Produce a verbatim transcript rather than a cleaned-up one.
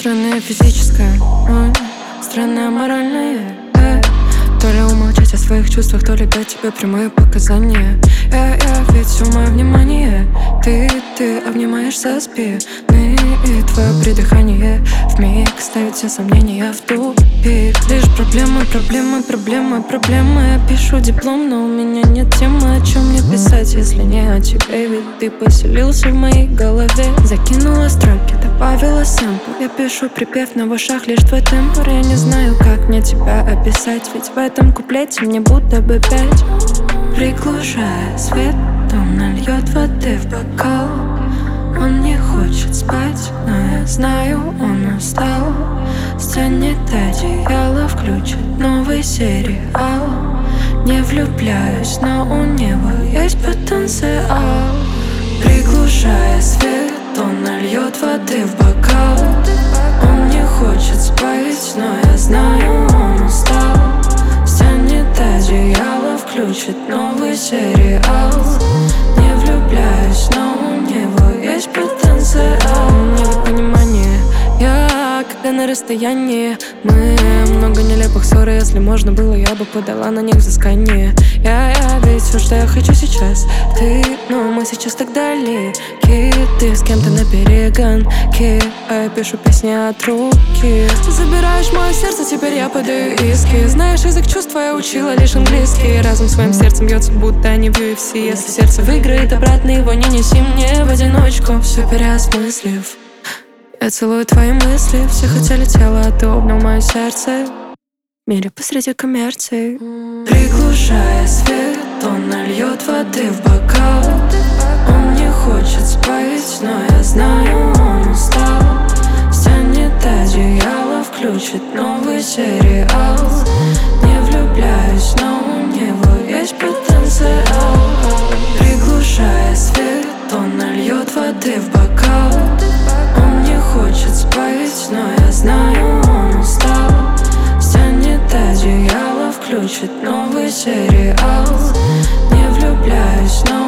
Странное физическое, ой, странное моральное, э. То ли умолчать о своих чувствах, то ли дать тебе прямые показания. Я, я, ведь все мое внимание Ты, ты обнимаешь со спины, и твое придыхание вмиг ставит все сомнения в тупик. Лишь проблемы, проблемы, проблемы, проблемы. Я пишу диплом, но у меня нет темы, о чем мне писать, если не о тебе. Ведь ты поселился в моей голове. Закинула строки, добавила сэмпл. Я пишу припев на в ушах, лишь твой тембр. Я не знаю, как мне тебя описать, ведь в этом куплете мне будто бы пять. Приглушая свет, он нальет воды в бокал. Он не хочет спать, но я знаю, он устал. Стянет одеяло, включит новый сериал. Не влюбляюсь, но у него есть потенциал. Приглушая свет, он нальет воды в бокал. Он не хочет спать, но я знаю, он устал. Стянет одеяло, включит новый сериал. Не влюбляюсь, но у него есть потенциал. Недопонимание, я когда на расстоянии. Мы много нелепых ссор, и если можно было, я бы подала на них взыскание. Я, я, ведь все, что я хочу сейчас, ты, но мы сейчас так далеки. Ты с кем-то на перегонке, а я пишу песни от руки. Забираешь мое сердце, теперь я подаю иски. Знаешь, язык чувств я учила лишь английский. Разум своим сердцем бьется, будто не в ю эф си. Если сердце выиграет обратно, его не неси мне в одиночку. Все переосмыслив, я целую твои мысли. Все хотели тело, а ты обнял мое сердце. В мире посреди коммерции. Приглушая свет, он нальет воды в бокал. Он не хочет спать, но я знаю, он устал. Стянет одеяло, включит новый сериал. Не влюбляюсь, но у него есть потенциал. Приглушая свет, он нальет воды в бокал. Он не хочет спать, но я знаю, он устал. Стянет одеяло, включит новый сериал. Не влюбляюсь, но